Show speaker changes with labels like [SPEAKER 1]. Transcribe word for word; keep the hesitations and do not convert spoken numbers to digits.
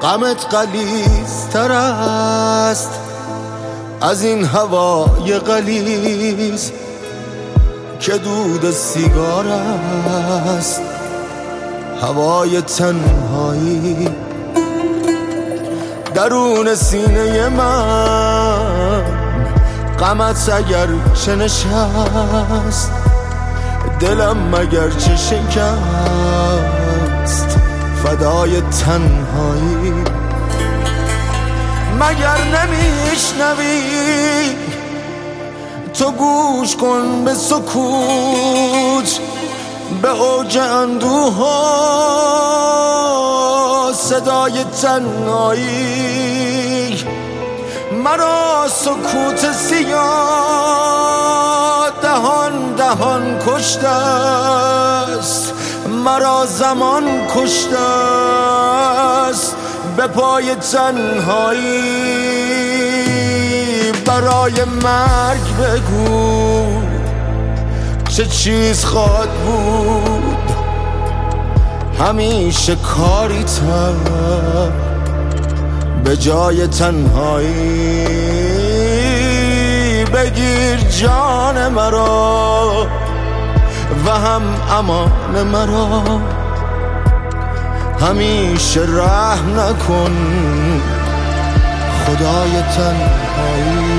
[SPEAKER 1] غمت غلیظتر است از این هوای غلیظ که دود سیگار است. هوای تنهایی درون سینه من، غمت اگر چه نشست دلم مگر چه شکست فدای تنهایی. مگر نمیشنوی تو گوش کن به سکوت، به اوج اندوه ها صدای تنهایی. مرا سکوت سیاه دهان دهان کشته است، مرا زمان کشته است به پای تنهایی. برای مرگ بگو چه چیز خواهد بود، همیشه کاری تر به جای تنهایی. بگیر جان مرا و هم امان مرا، همیشه رحم نکن خدای تنهایی.